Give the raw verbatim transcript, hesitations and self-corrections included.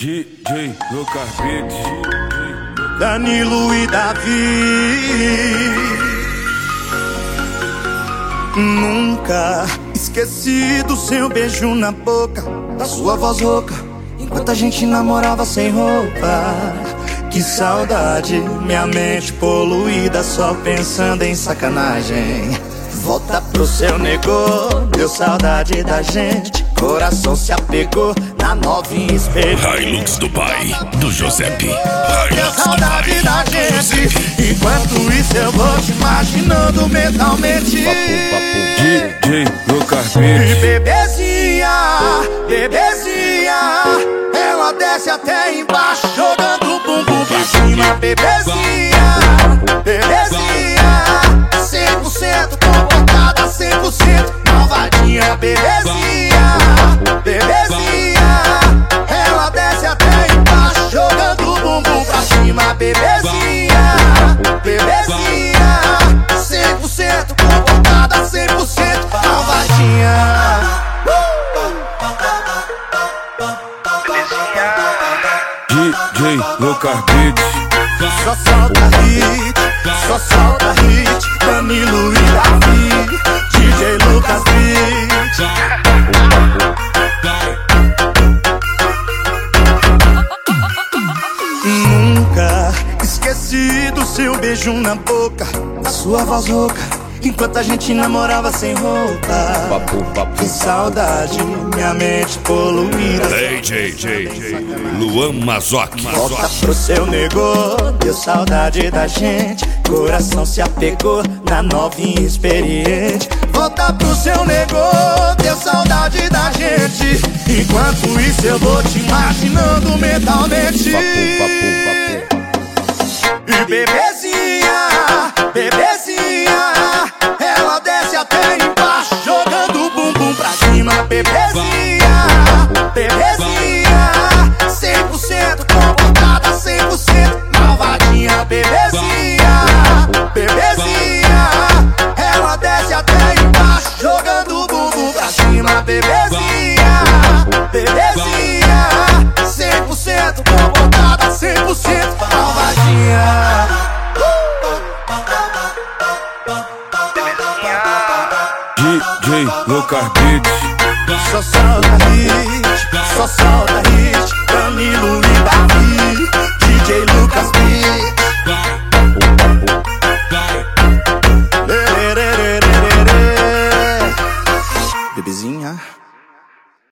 D J Lucas Beats, Danilo e Davi. Nunca esqueci do seu beijo na boca, da sua voz rouca, enquanto a gente namorava sem roupa. Que saudade, minha mente poluída, só pensando em sacanagem. Volta pro seu negô, deu saudade da gente. Coração se apegou na novinha experiência. Hilux do pai, do Giuseppe. Deu saudade da gente. Enquanto isso eu vou te imaginando mentalmente. D J Lucas E Beats, bebezinha, bebezinha, ela desce até embaixo, jogando o bumbum pra cima. Bebezinha, bebezinha, cem por cento comportada, cem por cento malvadinha. Bebezinha, bebezinha, ela desce até embaixo, jogando o bumbum pra cima. Bebezinha, bebezinha, cem por cento comportada, cem por cento malvadinha. D J Lucas Beats, Só solta hit, só solta hit. Danilo e Davi, D J Lucas Beats. Nunca esqueci do seu beijo na boca, da sua voz rouca, enquanto a gente namorava sem roupa. papo, papo, Que saudade, minha mente poluída. D J J J Luan Mazoc. Volta pro seu negô, deu saudade da gente. Coração se apegou na novinha experiente. Volta pro seu negô, deu saudade da gente. Enquanto isso eu vou te imaginando mentalmente. E bebezinha, bebezinha, ela desce até embaixo, jogando o bumbum pra cima. Bebezinha, bebezinha, cem por cento comportada, cem por cento malvadinha. Bebezinha, bebezinha, ela desce até embaixo, jogando o bumbum pra cima. Bebezinha, bebezinha, cem por cento comportada, cem por cento malvadinha. D J Lucas Beats, Só solta hit, só solta